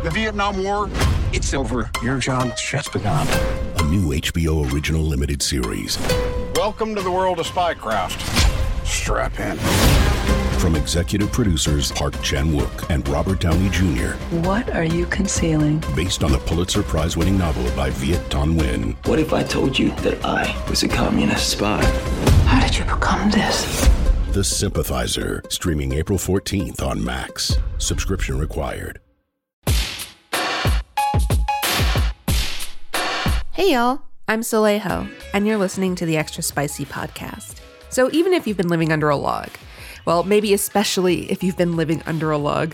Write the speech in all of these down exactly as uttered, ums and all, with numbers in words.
The Vietnam War, it's over. Your job just begun. A new H B O original limited series. Welcome to the world of Spycraft. Strap in. From executive producers Park Chan-wook and Robert Downey Junior What are you concealing? Based on the Pulitzer Prize-winning novel by Viet Thanh Nguyen. What if I told you that I was a communist spy? How did you become this? The Sympathizer, streaming April fourteenth on Max. Subscription required. Hey y'all, I'm Solejo, and you're listening to the Extra Spicy Podcast. So even if you've been living under a log, well, maybe especially if you've been living under a log,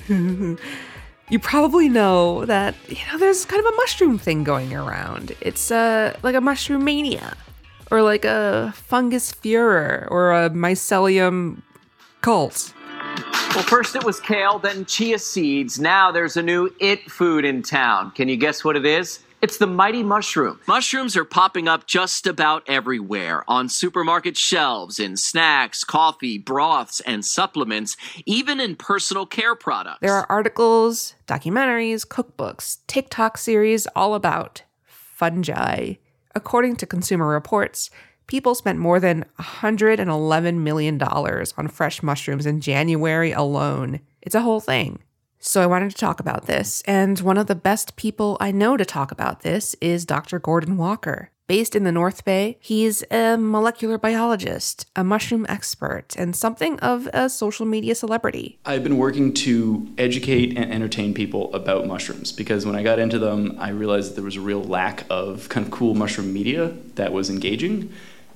you probably know that, you know, there's kind of a mushroom thing going around. It's uh, like a mushroom mania, or like a fungus furor, or a mycelium cult. Well, first it was kale, then chia seeds. Now there's a new it food in town. Can you guess what it is? It's the mighty mushroom. Mushrooms are popping up just about everywhere, on supermarket shelves, in snacks, coffee, broths, and supplements, even in personal care products. There are articles, documentaries, cookbooks, TikTok series all about fungi. According to Consumer Reports, people spent more than one hundred eleven million dollars on fresh mushrooms in January alone. It's a whole thing. So I wanted to talk about this, and one of the best people I know to talk about this is Doctor Gordon Walker. Based in the North Bay, he's a molecular biologist, a mushroom expert, and something of a social media celebrity. I've been working to educate and entertain people about mushrooms because when I got into them, I realized that there was a real lack of kind of cool mushroom media that was engaging,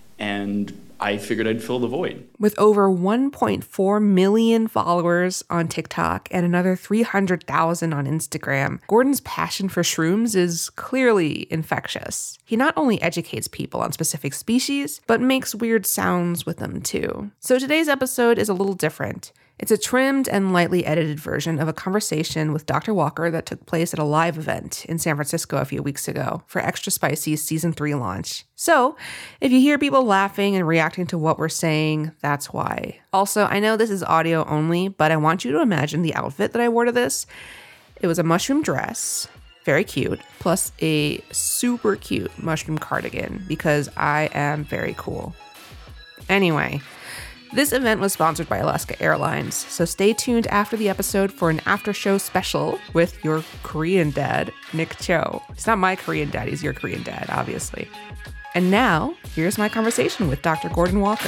and I figured I'd fill the void. With over one point four million followers on TikTok and another three hundred thousand on Instagram, Gordon's passion for shrooms is clearly infectious. He not only educates people on specific species, but makes weird sounds with them too. So today's episode is a little different. It's a trimmed and lightly edited version of a conversation with Doctor Walker that took place at a live event in San Francisco a few weeks ago for Extra Spicy's season three launch. So, if you hear people laughing and reacting to what we're saying, that's why. Also, I know this is audio only, but I want you to imagine the outfit that I wore to this. It was a mushroom dress, very cute, plus a super cute mushroom cardigan because I am very cool. Anyway, this event was sponsored by Alaska Airlines, so stay tuned after the episode for an after-show special with your Korean dad, Nick Cho. He's not my Korean dad, he's your Korean dad, obviously. And now, here's my conversation with Doctor Gordon Walker.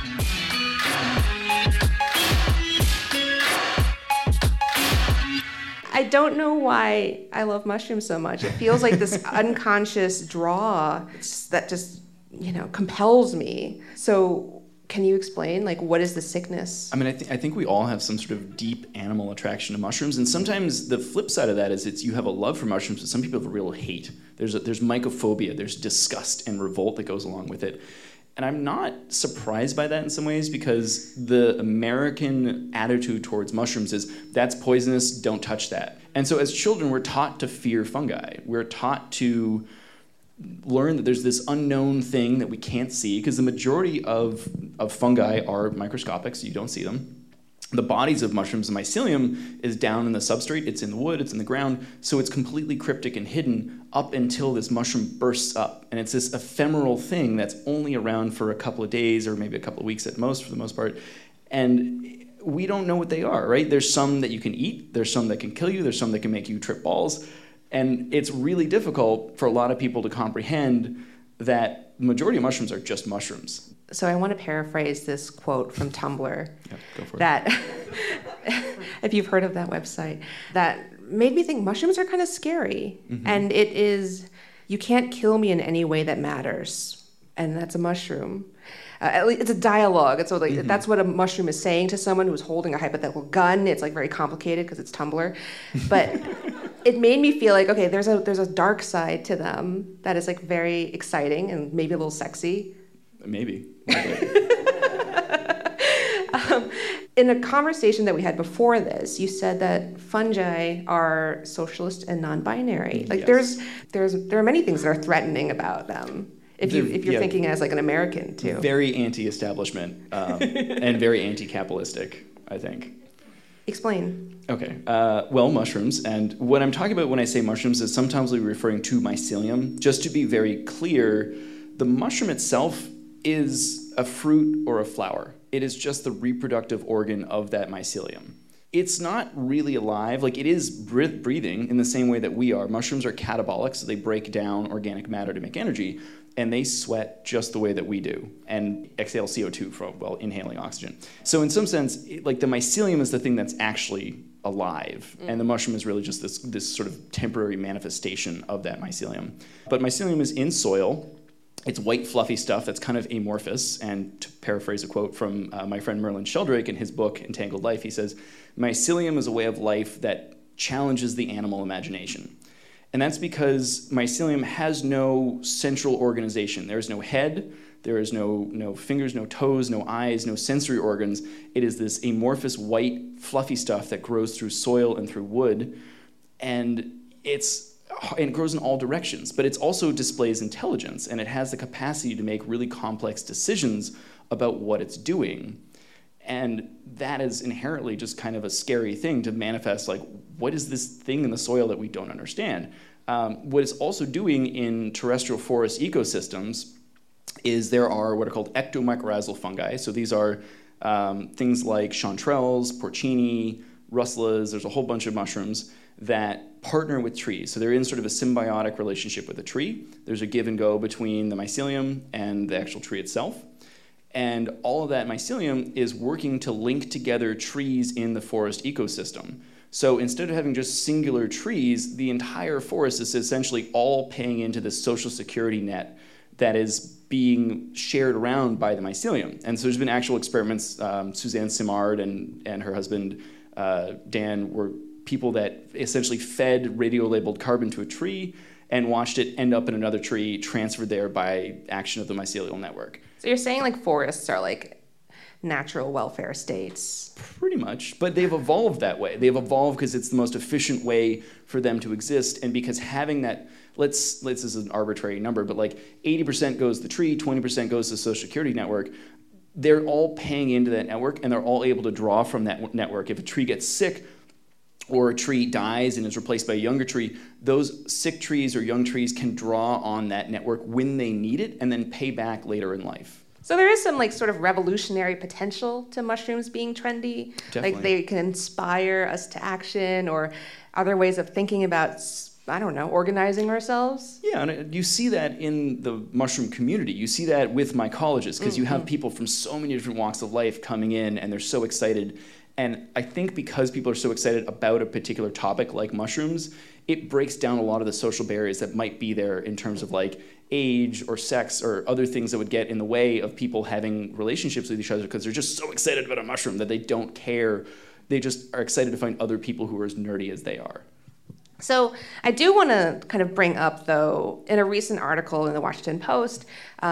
I don't know why I love mushrooms so much. It feels like this unconscious draw that just, you know, compels me. So can you explain, like, what is the sickness? I mean, I, th- I think we all have some sort of deep animal attraction to mushrooms, and sometimes the flip side of that is it's you have a love for mushrooms, but some people have a real hate. There's a, there's mycophobia, there's disgust and revolt that goes along with it. And I'm not surprised by that in some ways because the American attitude towards mushrooms is, that's poisonous, don't touch that. And so as children, we're taught to fear fungi. We're taught to learn that there's this unknown thing that we can't see because the majority of, of fungi are microscopic, so you don't see them. The bodies of mushrooms, the mycelium, is down in the substrate. It's in the wood, it's in the ground, so it's completely cryptic and hidden up until this mushroom bursts up. And it's this ephemeral thing that's only around for a couple of days or maybe a couple of weeks at most, for the most part. And we don't know what they are, right? There's some that you can eat, there's some that can kill you, there's some that can make you trip balls. And it's really difficult for a lot of people to comprehend that the majority of mushrooms are just mushrooms. So I want to paraphrase this quote from Tumblr. Yep, go for that, if you've heard of that website, that made me think mushrooms are kind of scary. Mm-hmm. And it is, you can't kill me in any way that matters. And that's a mushroom. Uh, at least it's a dialogue. It's so like mm-hmm. That's what a mushroom is saying to someone who's holding a hypothetical gun. It's like very complicated because it's Tumblr, but it made me feel like, okay, there's a there's a dark side to them that is like very exciting and maybe a little sexy. Maybe. um, in a conversation that we had before this, you said that fungi are socialist and non-binary. Like yes. there's there's there are many things that are threatening about them. If you if you're yeah, thinking as like an American too. Very anti-establishment um, and very anti-capitalistic, I think. Explain. Okay. Uh, well, mushrooms. And what I'm talking about when I say mushrooms is sometimes we're referring to mycelium. Just to be very clear, the mushroom itself is a fruit or a flower. It is just the reproductive organ of that mycelium. It's not really alive. Like, it is breathing in the same way that we are. Mushrooms are catabolic, so they break down organic matter to make energy, and they sweat just the way that we do and exhale C O two from, well, inhaling oxygen. So in some sense, it, like the mycelium is the thing that's actually alive, mm. and the mushroom is really just this, this sort of temporary manifestation of that mycelium. But mycelium is in soil. It's white, fluffy stuff that's kind of amorphous. And to paraphrase a quote from uh, my friend Merlin Sheldrake in his book, Entangled Life, he says, mycelium is a way of life that challenges the animal imagination. And that's because mycelium has no central organization. There is no head, there is no, no fingers, no toes, no eyes, no sensory organs. It is this amorphous, white, fluffy stuff that grows through soil and through wood. And it's and it grows in all directions, but it also displays intelligence, and it has the capacity to make really complex decisions about what it's doing. And that is inherently just kind of a scary thing to manifest, like, what is this thing in the soil that we don't understand? Um, what it's also doing in terrestrial forest ecosystems is there are what are called ectomycorrhizal fungi. So these are um, things like chanterelles, porcini, russulas. There's a whole bunch of mushrooms that partner with trees. So they're in sort of a symbiotic relationship with a tree. There's a give and go between the mycelium and the actual tree itself. And all of that mycelium is working to link together trees in the forest ecosystem. So instead of having just singular trees, the entire forest is essentially all paying into this social security net that is being shared around by the mycelium. And so there's been actual experiments. Um, Suzanne Simard and, and her husband, uh, Dan, were people that essentially fed radio-labeled carbon to a tree and watched it end up in another tree transferred there by action of the mycelial network. So you're saying like forests are like natural welfare states? Pretty much, but they've evolved that way. They've evolved because it's the most efficient way for them to exist, and because having that, let's, let's this is an arbitrary number, but like eighty percent goes to the tree, twenty percent goes to the social security network, they're all paying into that network, and they're all able to draw from that network. If a tree gets sick, or a tree dies and is replaced by a younger tree, those sick trees or young trees can draw on that network when they need it and then pay back later in life. So there is some like sort of revolutionary potential to mushrooms being trendy. Definitely. Like they can inspire us to action, or other ways of thinking about, I don't know, organizing ourselves. Yeah, and you see that in the mushroom community. You see that with mycologists, because mm-hmm. you have people from so many different walks of life coming in, and they're so excited. And I think because people are so excited about a particular topic like mushrooms, it breaks down a lot of the social barriers that might be there in terms of like age or sex or other things that would get in the way of people having relationships with each other, because they're just so excited about a mushroom that they don't care. They just are excited to find other people who are as nerdy as they are. So I do want to kind of bring up, though, in a recent article in the Washington Post,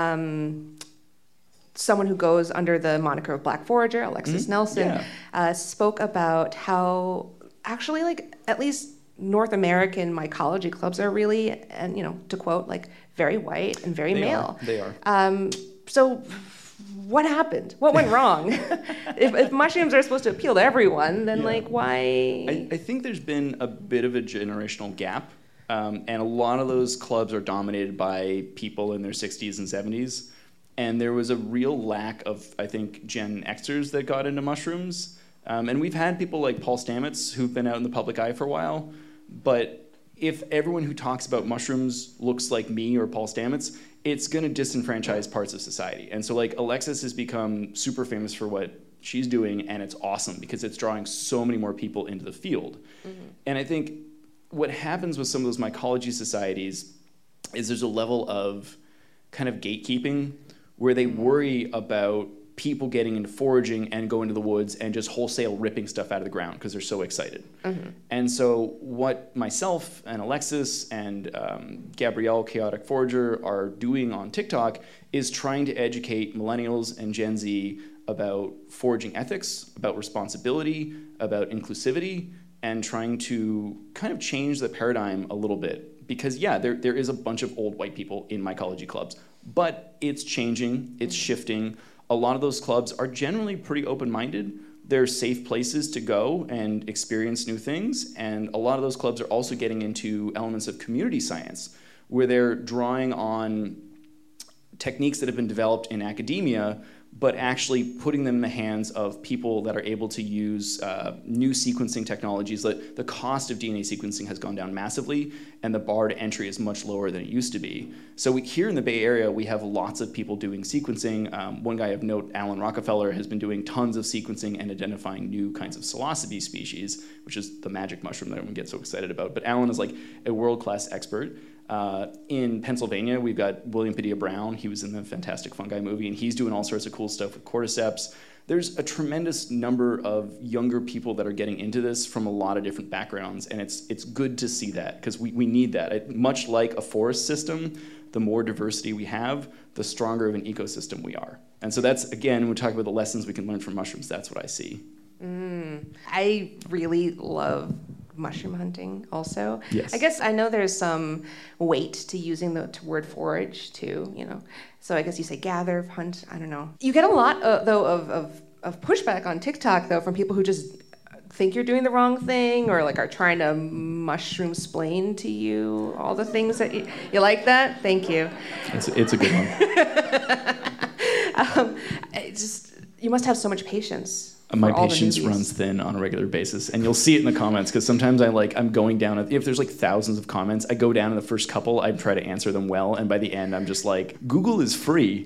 um, someone who goes under the moniker of Black Forager, Alexis mm-hmm. Nelson, yeah. uh, spoke about how actually, like, at least North American mycology clubs are really, and you know, to quote, like, very white and very they male. Are. They are. Um, so what happened? What went wrong? if, if mushrooms are supposed to appeal to everyone, then, yeah. like, why? I, I think there's been a bit of a generational gap, um, and a lot of those clubs are dominated by people in their sixties and seventies. And there was a real lack of, I think, Gen Xers that got into mushrooms. Um, and we've had people like Paul Stamets who've been out in the public eye for a while. But if everyone who talks about mushrooms looks like me or Paul Stamets, it's going to disenfranchise parts of society. And so, like, Alexis has become super famous for what she's doing, and it's awesome because it's drawing so many more people into the field. Mm-hmm. And I think what happens with some of those mycology societies is there's a level of kind of gatekeeping where they worry about people getting into foraging and go into the woods and just wholesale ripping stuff out of the ground because they're so excited. Mm-hmm. And so what myself and Alexis and um, Gabrielle, Chaotic Forager, are doing on TikTok is trying to educate millennials and Gen Z about foraging ethics, about responsibility, about inclusivity, and trying to kind of change the paradigm a little bit. Because, yeah, there there is a bunch of old white people in mycology clubs, but it's changing, it's shifting. A lot of those clubs are generally pretty open-minded, they're safe places to go and experience new things. And a lot of those clubs are also getting into elements of community science, where they're drawing on techniques that have been developed in academia, but actually putting them in the hands of people that are able to use uh, new sequencing technologies. That the cost of D N A sequencing has gone down massively, and the bar to entry is much lower than it used to be. So we, here in the Bay Area, we have lots of people doing sequencing. Um, one guy of note, Alan Rockefeller, has been doing tons of sequencing and identifying new kinds of psilocybe species, which is the magic mushroom that everyone gets so excited about. But Alan is like a world-class expert. Uh, in Pennsylvania, we've got William Padilla Brown. He was in the Fantastic Fungi movie, and he's doing all sorts of cool stuff with cordyceps. There's a tremendous number of younger people that are getting into this from a lot of different backgrounds, and it's it's good to see that, because we, we need that. It, much like a forest system, the more diversity we have, the stronger of an ecosystem we are. And so that's, again, when we talk about the lessons we can learn from mushrooms, that's what I see. Mm, I really love mushroom hunting also. Yes. I guess I know there's some weight to using the word forage too, you know. So I guess you say gather, hunt, I don't know. You get a lot uh, though of, of, of pushback on TikTok though from people who just think you're doing the wrong thing, or like are trying to mushroom splain to you all the things that you, you like that? Thank you. It's, it's a good one. um, it just, you must have so much patience. My patience runs thin on a regular basis, and you'll see it in the comments, because sometimes I like I'm going down. If there's like thousands of comments, I go down in the first couple. I try to answer them well, and by the end, I'm just like, Google is free.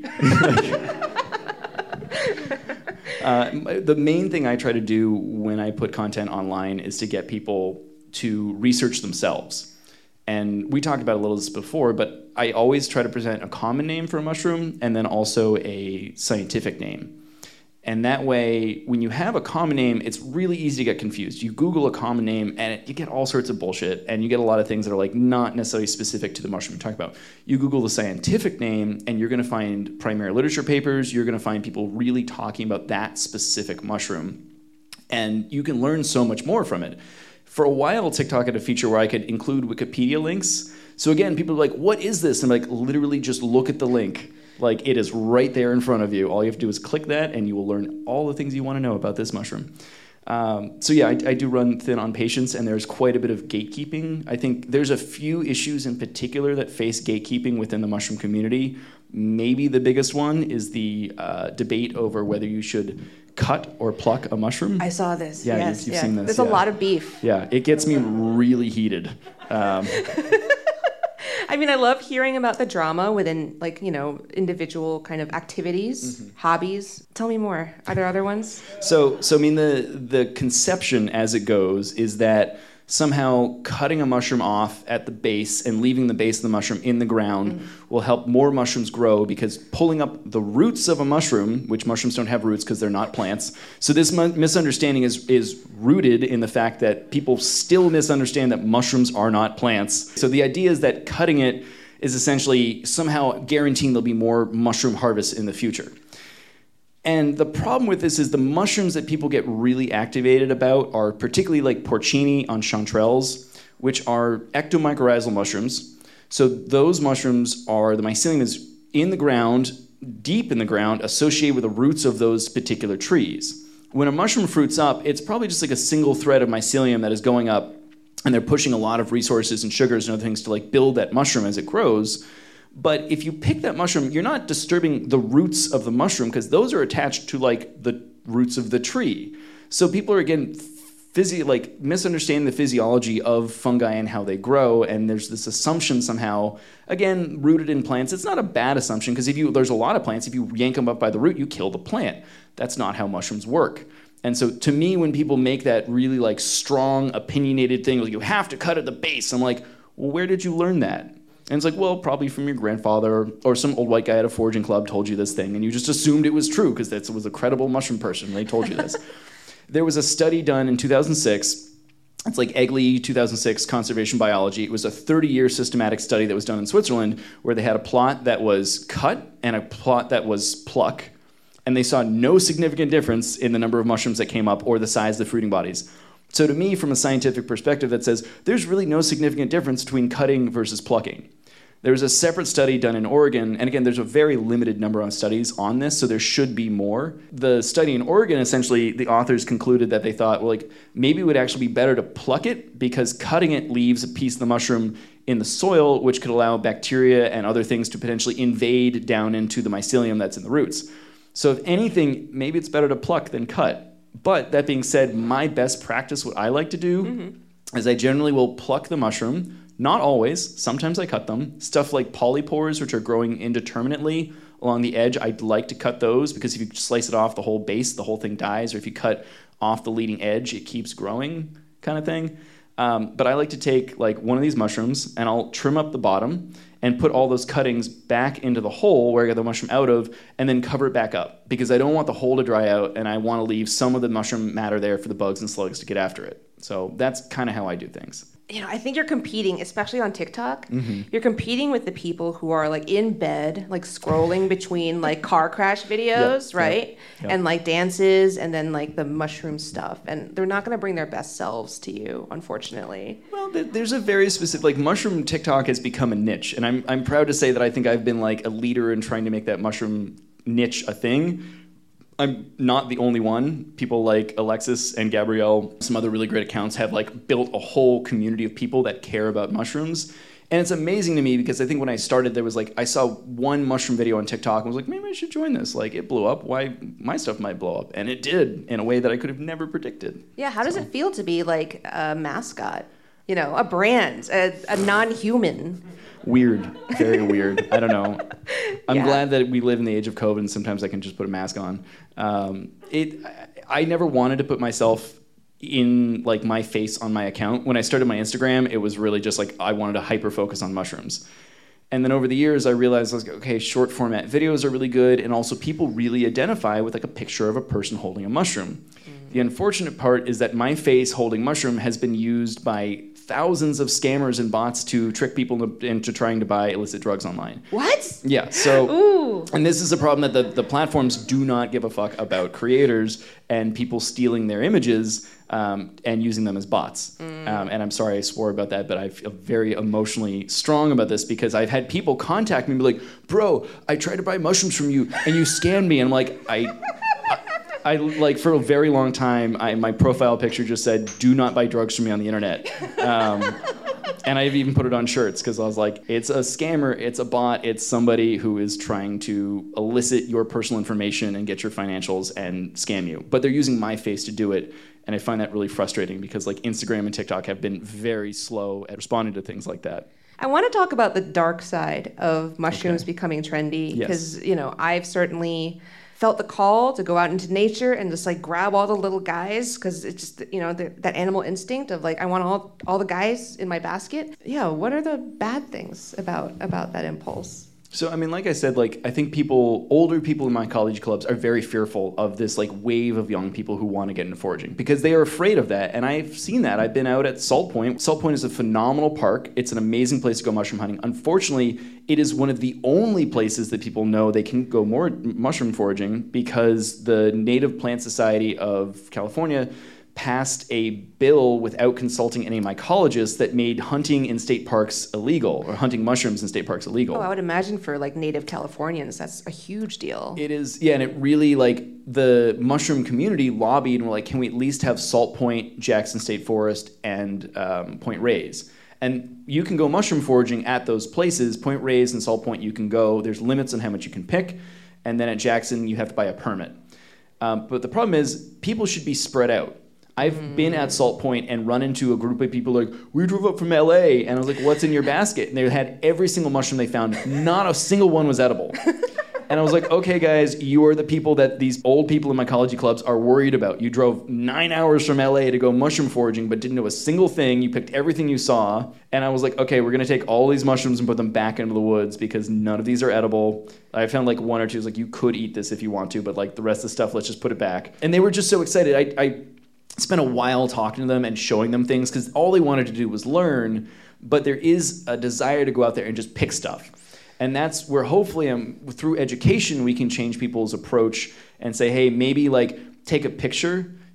uh, the main thing I try to do when I put content online is to get people to research themselves. And we talked about a little of this before, but I always try to present a common name for a mushroom and then also a scientific name. And that way, when you have a common name, it's really easy to get confused. You Google a common name, and it, you get all sorts of bullshit, and you get a lot of things that are like not necessarily specific to the mushroom you're talking about. You Google the scientific name, and you're going to find primary literature papers. You're going to find people really talking about that specific mushroom, and you can learn so much more from it. For a while, TikTok had a feature where I could include Wikipedia links. So again, people are like, "What is this?" And I'm like, literally, just look at the link. Like, it is right there in front of you. All you have to do is click that, and you will learn all the things you want to know about this mushroom. Um, so yeah, I, I do run thin on patience, and there's quite a bit of gatekeeping. I think there's a few issues in particular that face gatekeeping within the mushroom community. Maybe the biggest one is the uh, debate over whether you should cut or pluck a mushroom. I saw this. Yeah, yes, you've, you've yeah. seen this. There's yeah. a lot of beef. Yeah, it gets me really heated. Um, I mean, I love hearing about the drama within, like, you know, individual kind of activities, mm-hmm. hobbies. Tell me more. Are there other ones? So, so I mean, the the conception as it goes is that somehow cutting a mushroom off at the base and leaving the base of the mushroom in the ground mm-hmm. will help more mushrooms grow, because pulling up the roots of a mushroom, which mushrooms don't have roots because they're not plants. So this mu- misunderstanding is, is rooted in the fact that people still misunderstand that mushrooms are not plants. So the idea is that cutting it is essentially somehow guaranteeing there'll be more mushroom harvests in the future. And the problem with this is the mushrooms that people get really activated about are particularly like porcini enchantrelles, which are ectomycorrhizal mushrooms. So those mushrooms are, the mycelium is in the ground, deep in the ground, associated with the roots of those particular trees. When a mushroom fruits up, it's probably just like a single thread of mycelium that is going up, and they're pushing a lot of resources and sugars and other things to like build that mushroom as it grows. But if you pick that mushroom, you're not disturbing the roots of the mushroom, because those are attached to like the roots of the tree. So people are, again, physi- like misunderstanding the physiology of fungi and how they grow, and there's this assumption somehow, again, rooted in plants. It's not a bad assumption, because if you there's a lot of plants, if you yank them up by the root, you kill the plant. That's not how mushrooms work. And so to me, when people make that really like strong, opinionated thing, like you have to cut at the base, I'm like, well, where did you learn that? And it's like, well, probably from your grandfather, or some old white guy at a foraging club told you this thing, and you just assumed it was true because that was a credible mushroom person. They told you this. There was a study done in two thousand six. It's like Egley two thousand six Conservation Biology. It was a thirty-year systematic study that was done in Switzerland, where they had a plot that was cut and a plot that was pluck, and they saw no significant difference in the number of mushrooms that came up or the size of the fruiting bodies. So to me, from a scientific perspective, that says there's really no significant difference between cutting versus plucking. There was a separate study done in Oregon, and again, there's a very limited number of studies on this, so there should be more. The study in Oregon, essentially, the authors concluded that they thought, well, like, maybe it would actually be better to pluck it because cutting it leaves a piece of the mushroom in the soil, which could allow bacteria and other things to potentially invade down into the mycelium that's in the roots. So if anything, maybe it's better to pluck than cut. But that being said, my best practice, what I like to do, mm-hmm. is I generally will pluck the mushroom. Not always. Sometimes I cut them. Stuff like polypores, which are growing indeterminately along the edge, I'd like to cut those because if you slice it off the whole base, the whole thing dies. Or if you cut off the leading edge, it keeps growing kind of thing. Um, but I like to take like one of these mushrooms and I'll trim up the bottom and put all those cuttings back into the hole where I got the mushroom out of and then cover it back up because I don't want the hole to dry out and I want to leave some of the mushroom matter there for the bugs and slugs to get after it. So that's kind of how I do things. You know, I think you're competing, especially on TikTok, mm-hmm. you're competing with the people who are like in bed, like scrolling between like car crash videos, yep, right? Yep, yep. And like dances and then like the mushroom stuff. And they're not going to bring their best selves to you, unfortunately. Well, there's a very specific, like mushroom TikTok has become a niche. And I'm, I'm proud to say that I think I've been like a leader in trying to make that mushroom niche a thing. I'm not the only one. People like Alexis and Gabrielle, some other really great accounts, have like built a whole community of people that care about mushrooms. And it's amazing to me because I think when I started, there was like, I saw one mushroom video on TikTok and was like, maybe I should join this. Like it blew up. Why my stuff might blow up? And it did in a way that I could have never predicted. Yeah, how does so. it feel to be like a mascot? You know, a brand, a, a non-human. Weird, very weird. I don't know. I'm yeah. glad that we live in the age of COVID and sometimes I can just put a mask on. Um, it, I never wanted to put myself in like my face on my account. When I started my Instagram, it was really just like I wanted to hyper focus on mushrooms. And then over the years, I realized, I was like, okay, short format videos are really good, and also people really identify with like a picture of a person holding a mushroom. Mm. The unfortunate part is that my face holding mushroom has been used by thousands of scammers and bots to trick people into, into trying to buy illicit drugs online. What? Yeah, so, Ooh. And this is a problem that the, the platforms do not give a fuck about creators and people stealing their images um, and using them as bots. Mm. Um, and I'm sorry I swore about that, but I feel very emotionally strong about this because I've had people contact me and be like, bro, I tried to buy mushrooms from you and you scammed me. And I'm like, I... I, like, for a very long time, I, my profile picture just said, do not buy drugs from me on the internet. Um, and I've even put it on shirts because I was like, it's a scammer, it's a bot, it's somebody who is trying to elicit your personal information and get your financials and scam you. But they're using my face to do it. And I find that really frustrating because like Instagram and TikTok have been very slow at responding to things like that. I want to talk about the dark side of mushrooms okay. becoming trendy because, yes. you know, I've certainly felt the call to go out into nature and just like grab all the little guys because it's just, you know, the, that animal instinct of like, I want all all the guys in my basket. Yeah, what are the bad things about about that impulse? So, I mean, like I said, like I think people, older people in my college clubs are very fearful of this like wave of young people who want to get into foraging because they are afraid of that. And I've seen that. I've been out at Salt Point. Salt Point is a phenomenal park. It's an amazing place to go mushroom hunting. Unfortunately, it is one of the only places that people know they can go more mushroom foraging because the Native Plant Society of California passed a bill without consulting any mycologists that made hunting in state parks illegal, or hunting mushrooms in state parks illegal. Oh, I would imagine for like Native Californians, that's a huge deal. It is, yeah, and it really, like, the mushroom community lobbied and were like, can we at least have Salt Point, Jackson State Forest, and um, Point Reyes? And you can go mushroom foraging at those places. Point Reyes and Salt Point, you can go. There's limits on how much you can pick. And then at Jackson, you have to buy a permit. Um, but the problem is, people should be spread out. I've mm. been at Salt Point and run into a group of people like, we drove up from L A, and I was like, what's in your basket? And they had every single mushroom they found. Not a single one was edible. And I was like, okay, guys, you are the people that these old people in mycology clubs are worried about. You drove nine hours from L A to go mushroom foraging, but didn't know a single thing. You picked everything you saw. And I was like, okay, we're going to take all these mushrooms and put them back into the woods because none of these are edible. I found like one or two, like, you could eat this if you want to, but like the rest of the stuff, let's just put it back. And they were just so excited. I, I spent a while talking to them and showing them things because all they wanted to do was learn, but there is a desire to go out there and just pick stuff. And that's where hopefully um, through education we can change people's approach and say, hey, maybe like take a picture,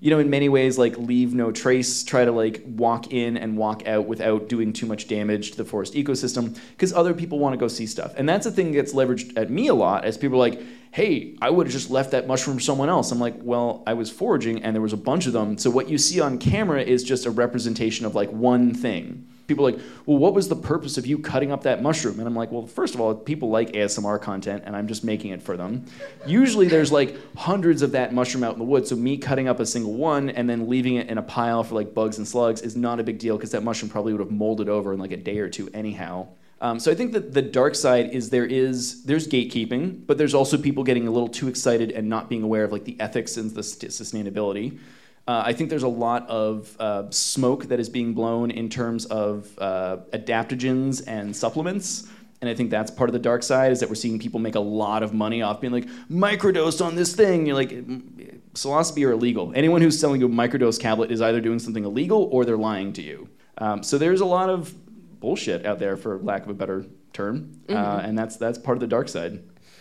you know, in many ways, like leave no trace, try to like walk in and walk out without doing too much damage to the forest ecosystem, because other people want to go see stuff. And that's a thing that gets leveraged at me a lot, as people are like, hey, I would have just left that mushroom for someone else. I'm like, well, I was foraging and there was a bunch of them. So what you see on camera is just a representation of like one thing. People are like, well, what was the purpose of you cutting up that mushroom? And I'm like, well, first of all, people like A S M R content, and I'm just making it for them. Usually there's like hundreds of that mushroom out in the woods, so me cutting up a single one and then leaving it in a pile for like bugs and slugs is not a big deal, because that mushroom probably would have molded over in like a day or two anyhow. Um, so I think that the dark side is there is there's gatekeeping, but there's also people getting a little too excited and not being aware of like the ethics and the st- sustainability. Uh, I think there's a lot of uh, smoke that is being blown in terms of uh, adaptogens and supplements. And I think that's part of the dark side, is that we're seeing people make a lot of money off being like, microdose on this thing. You're like, psilocybe are illegal. Anyone who's selling you a microdose tablet is either doing something illegal or they're lying to you. Um, so there's a lot of bullshit out there, for lack of a better term. Mm-hmm. Uh, and that's that's part of the dark side.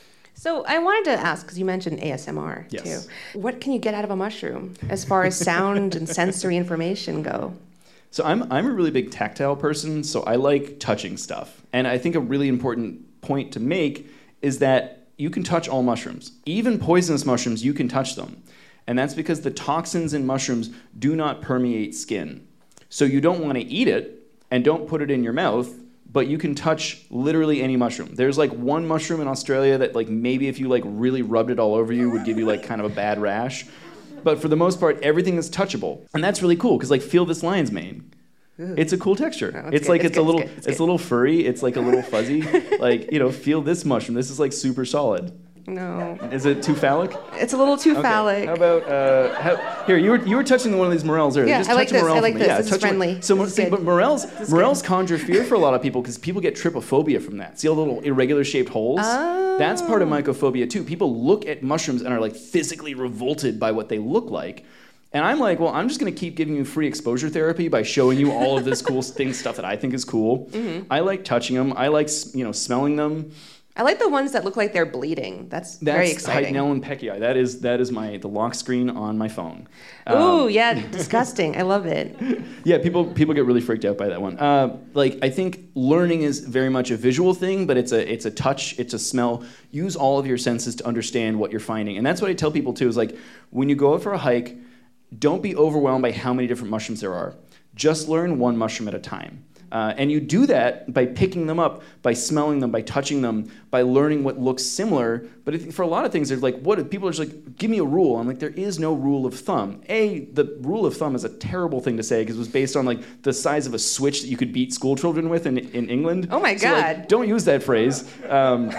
So I wanted to ask, because you mentioned A S M R yes. too. What can you get out of a mushroom as far as sound and sensory information go? So I'm I'm a really big tactile person, so I like touching stuff. And I think a really important point to make is that you can touch all mushrooms. Even poisonous mushrooms, you can touch them. And that's because the toxins in mushrooms do not permeate skin. So you don't want to eat it and don't put it in your mouth, but you can touch literally any mushroom. There's like one mushroom in Australia that like maybe if you like really rubbed it all over you would give you like kind of a bad rash. But for the most part, everything is touchable. And that's really cool, because like feel this lion's mane. Ooh. It's a cool texture. No, it's, it's like it's it's, good, a little it's, it's, it's a little furry, it's like a little fuzzy. Like, you know, feel this mushroom. This is like super solid. No. Is it too phallic? It's a little too Okay. phallic. How about uh, how, here? You were you were touching one of these morels earlier. Yeah, Just I like touch a this. morel I like for me. this. Yeah, This is touch one. friendly. So, This is see, good. but morels This is morels good. conjure fear for a lot of people, because people get trypophobia from that. See all the little irregular shaped holes? Oh. That's part of mycophobia too. People look at mushrooms and are like physically revolted by what they look like. And I'm like, well, I'm just going to keep giving you free exposure therapy by showing you all of this cool thing, stuff that I think is cool. Mm-hmm. I like touching them. I like, you know, smelling them. I like the ones that look like they're bleeding. That's, That's very exciting. Heidenellen pecki. That is that is my the lock screen on my phone. Ooh, Um, yeah, disgusting. I love it. Yeah, people people get really freaked out by that one. Uh, like I think learning is very much a visual thing, but it's a it's a touch, it's a smell. Use all of your senses to understand what you're finding, and that's what I tell people too. Is like when you go out for a hike, don't be overwhelmed by how many different mushrooms there are. Just learn one mushroom at a time. Uh, and you do that by picking them up, by smelling them, by touching them, by learning what looks similar. But if, for a lot of things, there's like, what if people are just like, give me a rule. I'm like, there is no rule of thumb. A, the rule of thumb is a terrible thing to say, because it was based on like the size of a switch that you could beat school children with in, in England. Oh my So, God. like, don't use that phrase. Um,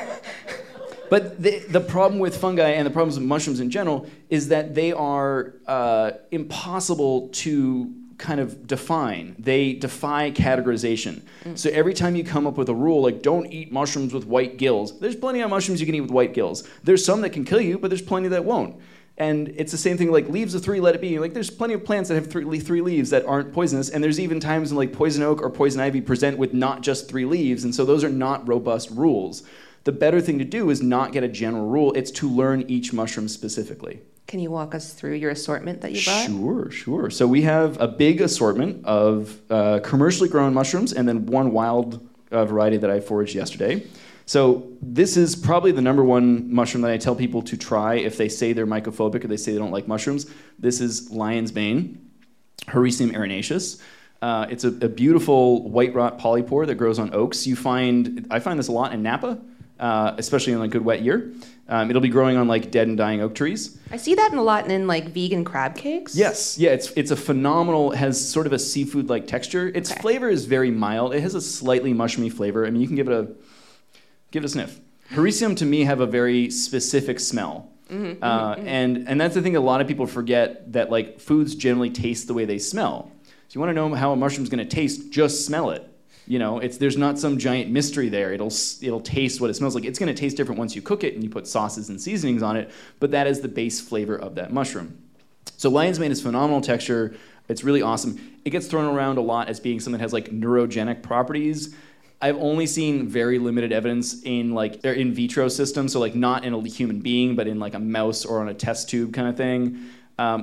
But the, the problem with fungi and the problems with mushrooms in general is that they are uh, impossible to kind of define. They defy categorization. Mm. So every time you come up with a rule, like don't eat mushrooms with white gills, there's plenty of mushrooms you can eat with white gills. There's some that can kill you, but there's plenty that won't. And it's the same thing like leaves of three, let it be. Like there's plenty of plants that have three, three leaves that aren't poisonous, and there's even times when like poison oak or poison ivy present with not just three leaves, and so those are not robust rules. The better thing to do is not get a general rule. It's to learn each mushroom specifically. Can you walk us through your assortment that you brought? Sure, sure. So we have a big assortment of uh, commercially grown mushrooms and then one wild uh, variety that I foraged yesterday. So this is probably the number one mushroom that I tell people to try if they say they're mycophobic or they say they don't like mushrooms. This is lion's mane, Hericium erinaceus. Uh, it's a, a beautiful white rot polypore that grows on oaks. You find, I find this a lot in Napa. Uh, especially in a good wet year. Um, it'll be growing on like dead and dying oak trees. I see that in a lot in like vegan crab cakes. Yes, yeah, it's it's a phenomenal, has sort of a seafood-like texture. Its Okay. flavor is very mild. It has a slightly mushroomy flavor. I mean, you can give it a give it a sniff. Hericium to me have a very specific smell. Mm-hmm, uh, mm-hmm. And and that's the thing a lot of people forget, that like foods generally taste the way they smell. So you want to know how a mushroom's going to taste, just smell it. You know, it's there's not some giant mystery there. It'll it'll taste what it smells like. It's going to taste different once you cook it and you put sauces and seasonings on it, but that is the base flavor of that mushroom. So lion's mane is phenomenal texture. It's really awesome. It gets thrown around a lot as being something that has like neurogenic properties. I've only seen very limited evidence in like their in vitro system, so like not in a human being, but in like a mouse or on a test tube kind of thing. Um,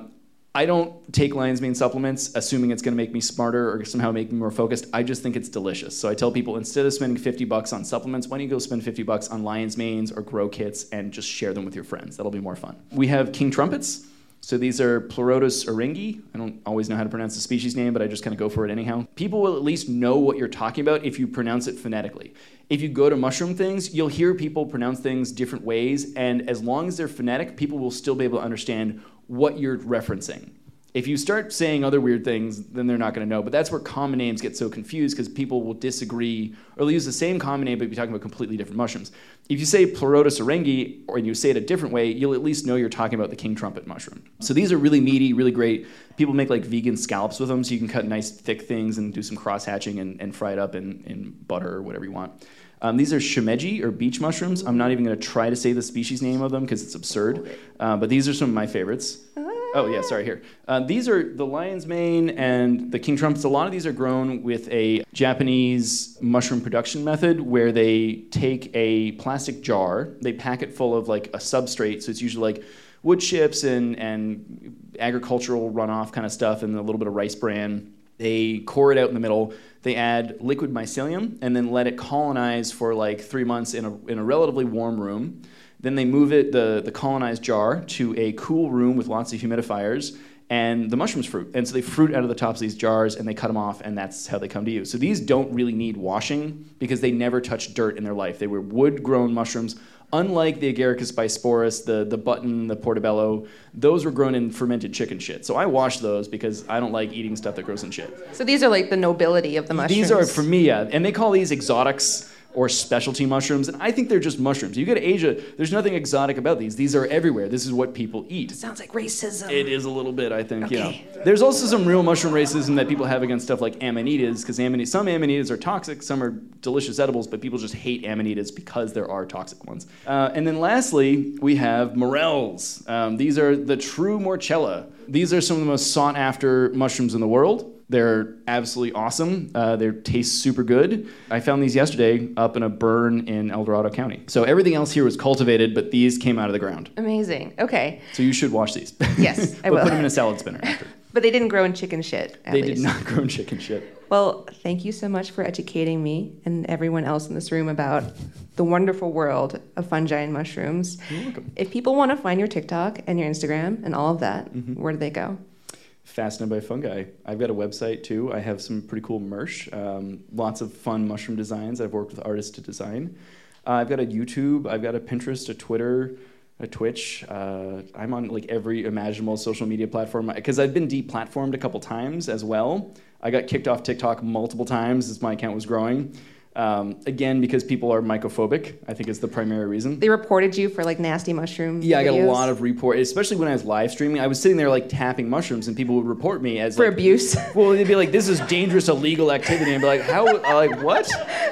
I don't take lion's mane supplements assuming it's going to make me smarter or somehow make me more focused. I just think it's delicious. So I tell people, instead of spending fifty bucks on supplements, why don't you go spend fifty bucks on lion's manes or grow kits and just share them with your friends. That'll be more fun. We have king trumpets. So these are Pleurotus oringi. I don't always know how to pronounce the species name, but I just kind of go for it anyhow. People will at least know what you're talking about if you pronounce it phonetically. If you go to mushroom things, you'll hear people pronounce things different ways, and as long as they're phonetic, people will still be able to understand what you're referencing. If you start saying other weird things, then they're not going to know. But that's where common names get so confused, because people will disagree, or they'll use the same common name, but be talking about completely different mushrooms. If you say Pleurotus oringi, or you say it a different way, you'll at least know you're talking about the king trumpet mushroom. So these are really meaty, really great. People make like vegan scallops with them, so you can cut nice thick things and do some cross-hatching and, and fry it up in, in butter or whatever you want. Um, these are shimeji, or beach mushrooms. I'm not even going to try to say the species name of them because it's absurd. Uh, but these are some of my favorites. Oh, yeah, sorry, here. Uh, these are the lion's mane and the king trumpets. A lot of these are grown with a Japanese mushroom production method where they take a plastic jar, they pack it full of like a substrate, so it's usually like wood chips and, and agricultural runoff kind of stuff and a little bit of rice bran. They core it out in the middle. They add liquid mycelium and then let it colonize for like three months in a, in a relatively warm room. Then they move it, the, the colonized jar, to a cool room with lots of humidifiers, and the mushrooms fruit. And so they fruit out of the tops of these jars, and they cut them off, and that's how they come to you. So these don't really need washing because they never touched dirt in their life. They were wood-grown mushrooms. Unlike the Agaricus bisporus, the, the button, the portobello, those were grown in fermented chicken shit. So I wash those because I don't like eating stuff that grows in shit. So these are like the nobility of the mushrooms. These are, for me, yeah. And they call these exotics or specialty mushrooms, and I think they're just mushrooms. You go to Asia, there's nothing exotic about these. These are everywhere. This is what people eat. Sounds like racism. It is a little bit, I think, okay. yeah. There's also some real mushroom racism that people have against stuff like amanitas, because amani- some amanitas are toxic, some are delicious edibles, but people just hate amanitas because there are toxic ones. Uh, and then lastly, we have morels. Um, these are the true morchella. These are some of the most sought-after mushrooms in the world. They're absolutely awesome. Uh, they taste super good. I found these yesterday up in a burn in El Dorado County. So everything else here was cultivated, but these came out of the ground. Amazing. Okay. So you should wash these. Yes, I will. will. Put them in a salad spinner after. But they didn't grow in chicken shit, at They least. did not grow in chicken shit. Well, thank you so much for educating me and everyone else in this room about the wonderful world of fungi and mushrooms. You're welcome. If people want to find your TikTok and your Instagram and all of that, mm-hmm. where do they go? Fascinated by Fungi. I've got a website too. I have some pretty cool merch. Um, lots of fun mushroom designs I've worked with artists to design. Uh, I've got a YouTube. I've got a Pinterest, a Twitter, a Twitch. Uh, I'm on like every imaginable social media platform because I've been deplatformed a couple times as well. I got kicked off TikTok multiple times as my account was growing. Um, again, because people are mycophobic, I think is the primary reason. They reported you for like nasty mushroom Yeah, videos? I got a lot of report, especially when I was live streaming. I was sitting there like tapping mushrooms, and people would report me as for like, abuse. Well, they'd be like, "This is dangerous, illegal activity," and I'd be like, "How? Uh, like what?"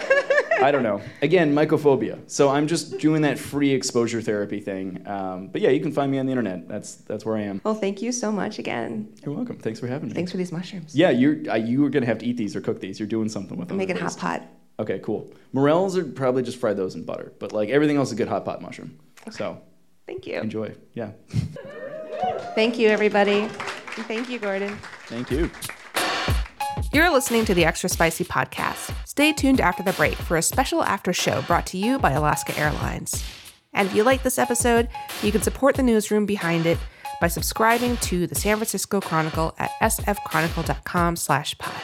I don't know. Again, mycophobia. So I'm just doing that free exposure therapy thing. Um, but yeah, you can find me on the internet. That's that's where I am. Well, thank you so much again. You're welcome. Thanks for having me. Thanks for these mushrooms. Yeah, you're uh, you were gonna have to eat these or cook these. You're doing something with them. I'm making hot pot. Okay, cool. Morels are probably just fry those in butter, but like everything else is a good hot pot mushroom. Okay. So, thank you. Enjoy. Yeah. Thank you, everybody. And thank you, Gordon. Thank you. You're listening to the Extra Spicy Podcast. Stay tuned after the break for a special after show brought to you by Alaska Airlines. And if you like this episode, you can support the newsroom behind it by subscribing to the San Francisco Chronicle at sfchronicle.com slash pod.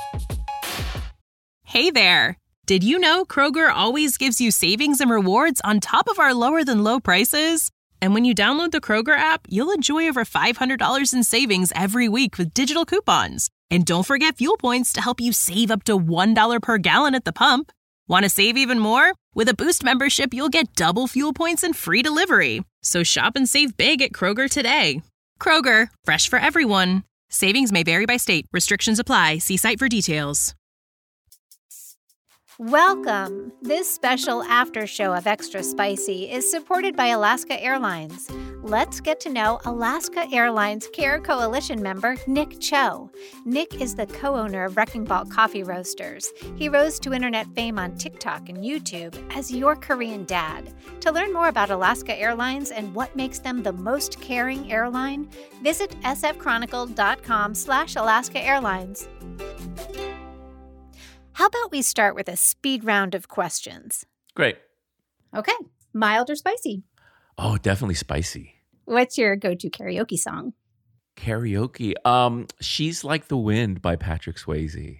Hey there! Did you know Kroger always gives you savings and rewards on top of our lower than low prices? And when you download the Kroger app, you'll enjoy over five hundred dollars in savings every week with digital coupons. And don't forget fuel points to help you save up to one dollar per gallon at the pump. Want to save even more? With a Boost membership, you'll get double fuel points and free delivery. So shop and save big at Kroger today. Kroger, fresh for everyone. Savings may vary by state. Restrictions apply. See site for details. Welcome! This special after show of Extra Spicy is supported by Alaska Airlines. let's get to know Alaska Airlines Care Coalition member Nick Cho. Nick is the co-owner of Wrecking Ball Coffee Roasters. He rose to internet fame on TikTok and YouTube as Your Korean Dad. To learn more about Alaska Airlines and what makes them the most caring airline, visit sfchronicle.com slash Alaska Airlines. How about we start with a speed round of questions? Great. Okay. Mild or spicy? Oh, definitely spicy. What's your go-to karaoke song? Karaoke. Um, She's Like the Wind by Patrick Swayze.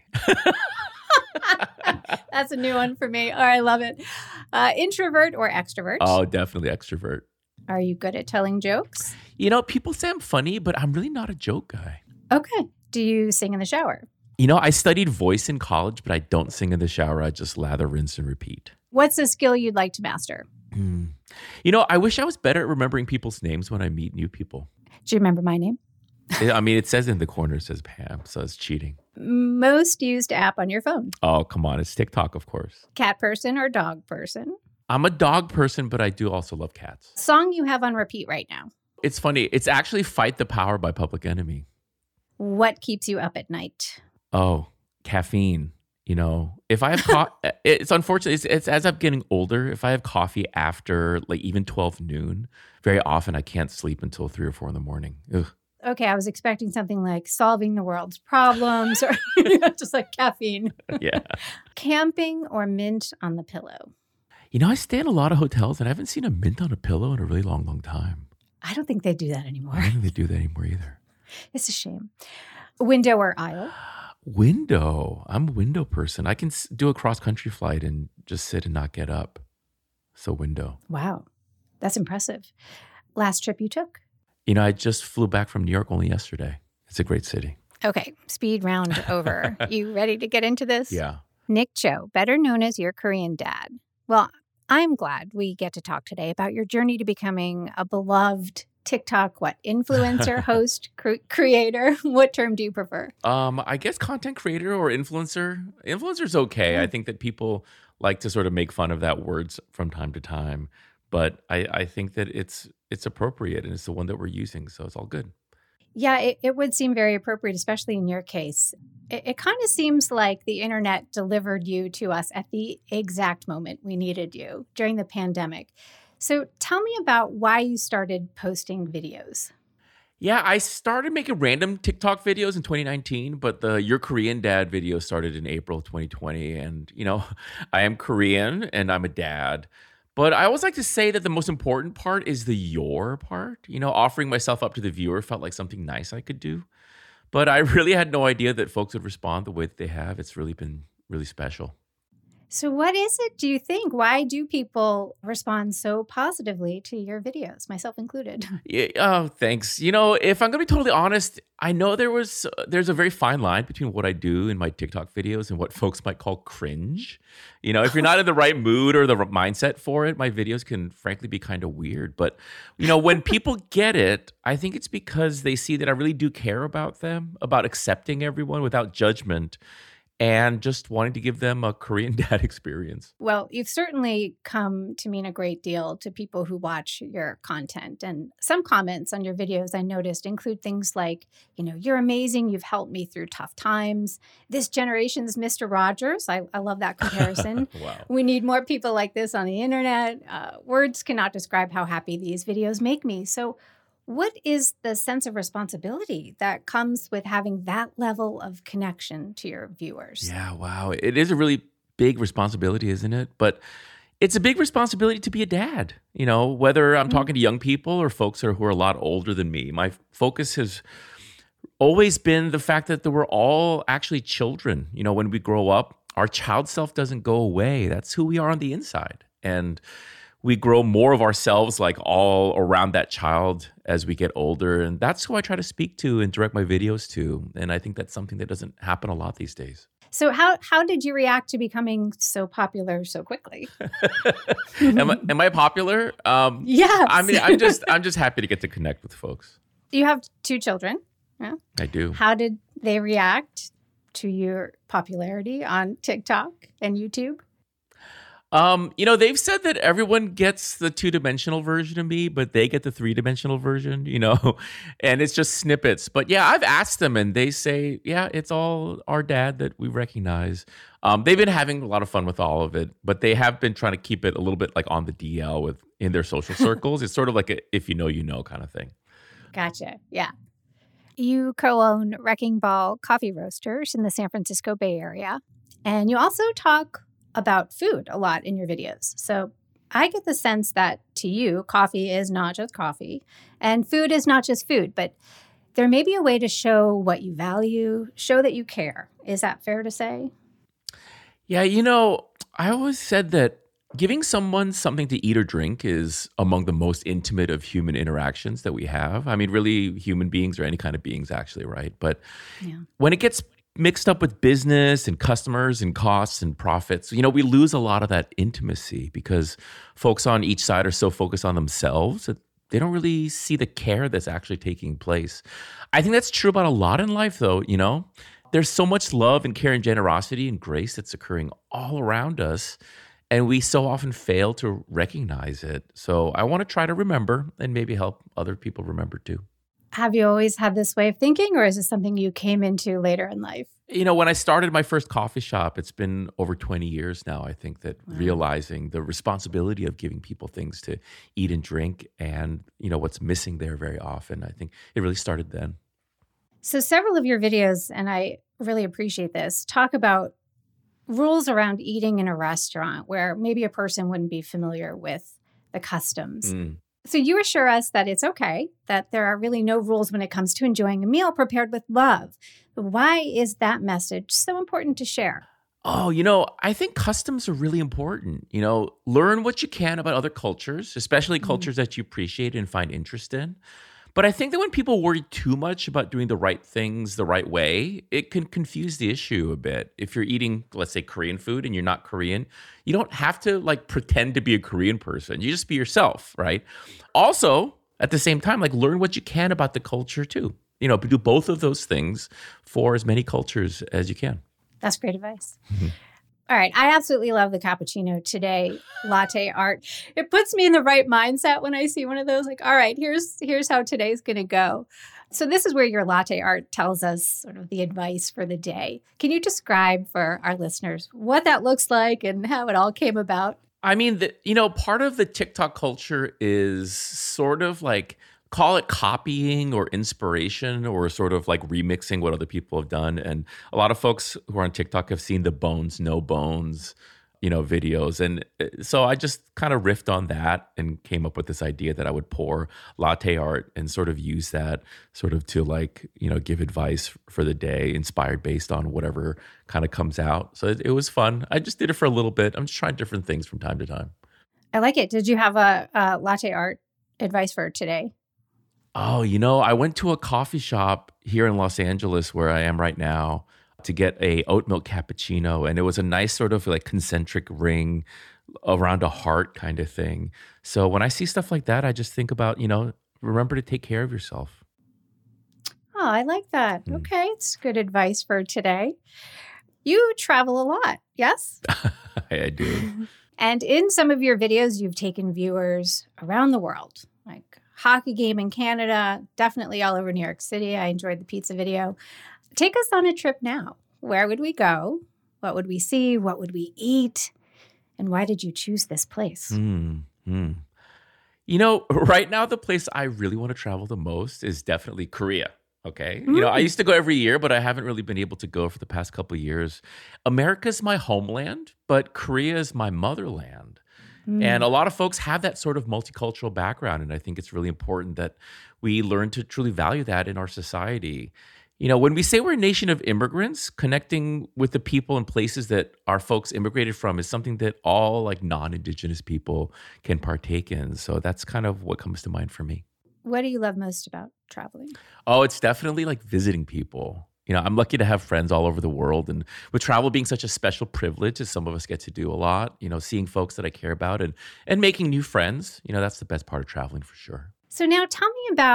That's a new one for me. Oh, I love it. Uh, introvert or extrovert? Oh, definitely extrovert. Are you good at telling jokes? You know, people say I'm funny, but I'm really not a joke guy. Okay. Do you sing in the shower? You know, I studied voice in college, but I don't sing in the shower. I just lather, rinse, and repeat. What's a skill you'd like to master? Mm. You know, I wish I was better at remembering people's names when I meet new people. Do you remember my name? I mean, it says in the corner, it says Pam, so it's cheating. Most used app on your phone? Oh, come on. It's TikTok, of course. Cat person or dog person? I'm a dog person, but I do also love cats. Song you have on repeat right now? It's funny. It's actually Fight the Power by Public Enemy. What keeps you up at night? Oh, caffeine. You know, if I have coffee, it's unfortunate. It's, it's as I'm getting older. If I have coffee after like even twelve noon, very often I can't sleep until three or four in the morning. Ugh. Okay, I was expecting something like solving the world's problems or just like caffeine. Yeah. Camping or mint on the pillow? You know, I stay in a lot of hotels and I haven't seen a mint on a pillow in a really long, long time. I don't think they do that anymore. I don't think they do that anymore either. It's a shame. Window or aisle? Window. I'm a window person. I can do a cross-country flight and just sit and not get up. So window. Wow. That's impressive. Last trip you took? You know, I just flew back from New York only yesterday. It's a great city. Okay. Speed round over. You ready to get into this? Yeah. Nick Cho, better known as Your Korean Dad. Well, I'm glad we get to talk today about your journey to becoming a beloved TikTok, what, influencer, host, cre- creator? What term do you prefer? Um, I guess content creator or influencer. Influencer's okay. Mm. I think that people like to sort of make fun of that word from time to time, but I, I think that it's it's appropriate and it's the one that we're using, so it's all good. Yeah, it, it would seem very appropriate, especially in your case. It, it kind of seems like the internet delivered you to us at the exact moment we needed you during the pandemic. So tell me about why you started posting videos. Yeah, I started making random TikTok videos in twenty nineteen, but the Your Korean Dad video started in April twenty twenty. And, you know, I am Korean and I'm a dad. But I always like to say that the most important part is the your part. You know, offering myself up to the viewer felt like something nice I could do. But I really had no idea that folks would respond the way that they have. It's really been really special. So what is it, do you think? Why do people respond so positively to your videos, myself included? Yeah, oh, thanks. You know, if I'm going to be totally honest, I know there was uh, there's a very fine line between what I do in my TikTok videos and what folks might call cringe. You know, if you're not in the right mood or the mindset for it, my videos can frankly be kind of weird. But, you know, when people get it, I think it's because they see that I really do care about them, about accepting everyone without judgment, and just wanting to give them a Korean dad experience. Well, you've certainly come to mean a great deal to people who watch your content. And some comments on your videos I noticed include things like, you know, you're amazing. You've helped me through tough times. This generation's Mister Rogers. I, I love that comparison. Wow. We need more people like this on the internet. Uh, words cannot describe how happy these videos make me. So what is the sense of responsibility that comes with having that level of connection to your viewers? Yeah, wow. It is a really big responsibility, isn't it? But it's a big responsibility to be a dad. You know, whether I'm mm-hmm. talking to young people or folks who are a lot older than me, my focus has always been the fact that we're all actually children. You know, when we grow up, our child self doesn't go away. That's who we are on the inside. And we grow more of ourselves like all around that child as we get older. And that's who I try to speak to and direct my videos to. And I think that's something that doesn't happen a lot these days. So how how did you react to becoming so popular so quickly? am, I, am I popular? Um, yes. I mean, I'm just I'm just happy to get to connect with folks. You have two children. Yeah. I do. How did they react to your popularity on TikTok and YouTube? Um, you know, they've said that everyone gets the two-dimensional version of me, but they get the three-dimensional version, you know, and it's just snippets. But yeah, I've asked them and they say, yeah, it's all our dad that we recognize. Um, they've been having a lot of fun with all of it, but they have been trying to keep it a little bit like on the D L with in their social circles. It's sort of like a if you know, you know kind of thing. Gotcha. Yeah. You co-own Wrecking Ball Coffee Roasters in the San Francisco Bay Area. And you also talk about food a lot in your videos. So I get the sense that to you, coffee is not just coffee and food is not just food, but there may be a way to show what you value, show that you care. Is that fair to say? Yeah, you know, I always said that giving someone something to eat or drink is among the most intimate of human interactions that we have. I mean, really, human beings or any kind of beings, actually, right? But yeah. when it gets mixed up with business and customers and costs and profits, you know, we lose a lot of that intimacy because folks on each side are so focused on themselves that they don't really see the care that's actually taking place. I think that's true about a lot in life, though, you know? There's so much love and care and generosity and grace that's occurring all around us, and we so often fail to recognize it. So I want to try to remember and maybe help other people remember too. Have you always had this way of thinking, or is this something you came into later in life? You know, when I started my first coffee shop, it's been over twenty years now, I think, that wow. realizing the responsibility of giving people things to eat and drink and, you know, what's missing there very often. I think it really started then. So several of your videos, and I really appreciate this, talk about rules around eating in a restaurant where maybe a person wouldn't be familiar with the customs. Mm. So you assure us that it's okay, that there are really no rules when it comes to enjoying a meal prepared with love. Why is that message so important to share? Oh, you know, I think customs are really important. You know, learn what you can about other cultures, especially mm-hmm. cultures that you appreciate and find interest in. But I think that when people worry too much about doing the right things the right way, it can confuse the issue a bit. If you're eating, let's say, Korean food and you're not Korean, you don't have to like pretend to be a Korean person. You just be yourself, right? Also, at the same time, like learn what you can about the culture too. You know, do both of those things for as many cultures as you can. That's great advice. Mm-hmm. All right. I absolutely love the cappuccino today latte art. It puts me in the right mindset when I see one of those. Like, all right, here's here's how today's going to go. So this is where your latte art tells us sort of the advice for the day. Can you describe for our listeners what that looks like and how it all came about? I mean, the, you know, part of the TikTok culture is sort of like, call it copying or inspiration or sort of like remixing what other people have done. And a lot of folks who are on TikTok have seen the Bones, No Bones, you know, videos. And so I just kind of riffed on that and came up with this idea that I would pour latte art and sort of use that sort of to like, you know, give advice for the day inspired based on whatever kind of comes out. So it, it was fun. I just did it for a little bit. I'm just trying different things from time to time. I like it. Did you have a, a latte art advice for today? Oh, you know, I went to a coffee shop here in Los Angeles where I am right now to get a oat milk cappuccino. And it was a nice sort of like concentric ring around a heart kind of thing. So when I see stuff like that, I just think about, you know, remember to take care of yourself. Oh, I like that. Mm. Okay. It's good advice for today. You travel a lot, yes? I do. And in some of your videos, you've taken viewers around the world, like hockey game in Canada, definitely all over New York City. I enjoyed the pizza video. Take us on a trip now. Where would we go? What would we see? What would we eat? And why did you choose this place? Mm-hmm. You know, right now, the place I really want to travel the most is definitely Korea. Okay. Mm. You know, I used to go every year, but I haven't really been able to go for the past couple of years. America's my homeland, but Korea is my motherland. Mm. And a lot of folks have that sort of multicultural background. And I think it's really important that we learn to truly value that in our society. You know, when we say we're a nation of immigrants, connecting with the people and places that our folks immigrated from is something that all like non-Indigenous people can partake in. So that's kind of what comes to mind for me. What do you love most about traveling? Oh, it's definitely like visiting people. You know, I'm lucky to have friends all over the world. And with travel being such a special privilege, as some of us get to do a lot, you know, seeing folks that I care about and and making new friends, you know, that's the best part of traveling for sure. So now tell me about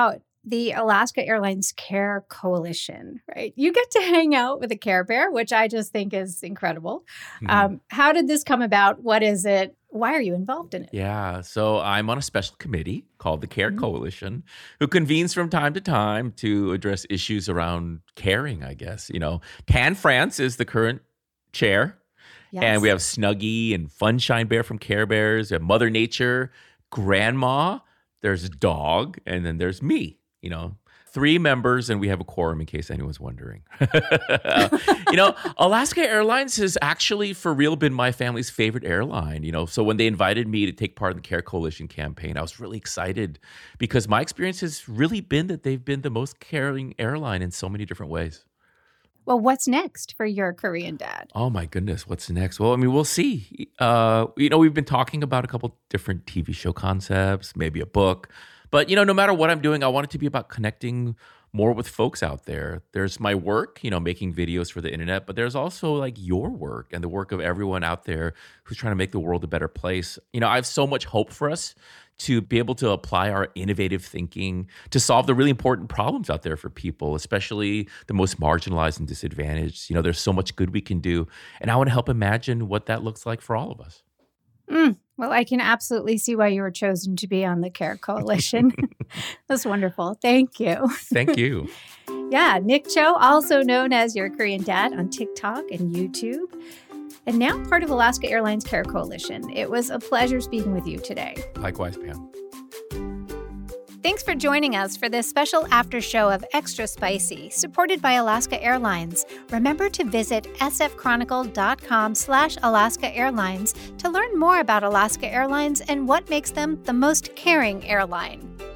the Alaska Airlines Care Coalition, right? You get to hang out with a Care Bear, which I just think is incredible. Mm-hmm. Um, how did this come about? What is it? Why are you involved in it? Yeah, so I'm on a special committee called the Care mm-hmm. Coalition, who convenes from time to time to address issues around caring, I guess. You know, Tan France is the current chair. Yes. And we have Snuggie and Funshine Bear from Care Bears. We have Mother Nature, Grandma, there's a dog, and then there's me. You know, three members, and we have a quorum in case anyone's wondering. You know, Alaska Airlines has actually, for real, been my family's favorite airline. You know, so when they invited me to take part in the Care Coalition campaign, I was really excited because my experience has really been that they've been the most caring airline in so many different ways. Well, what's next for your Korean dad? Oh, my goodness. What's next? Well, I mean, we'll see. Uh, you know, we've been talking about a couple different T V show concepts, maybe a book. But, you know, no matter what I'm doing, I want it to be about connecting more with folks out there. There's my work, you know, making videos for the internet, but there's also like your work and the work of everyone out there who's trying to make the world a better place. You know, I have so much hope for us to be able to apply our innovative thinking to solve the really important problems out there for people, especially the most marginalized and disadvantaged. You know, there's so much good we can do. And I want to help imagine what that looks like for all of us. Mm, well, I can absolutely see why you were chosen to be on the Care Coalition. That's wonderful. Thank you. Thank you. Yeah, Nick Cho, also known as your Korean dad on TikTok and YouTube, and now part of Alaska Airlines Care Coalition. It was a pleasure speaking with you today. Likewise, Pam. Thanks for joining us for this special after show of Extra Spicy, supported by Alaska Airlines. Remember to visit sfchronicle.com slash Alaska Airlines to learn more about Alaska Airlines and what makes them the most caring airline.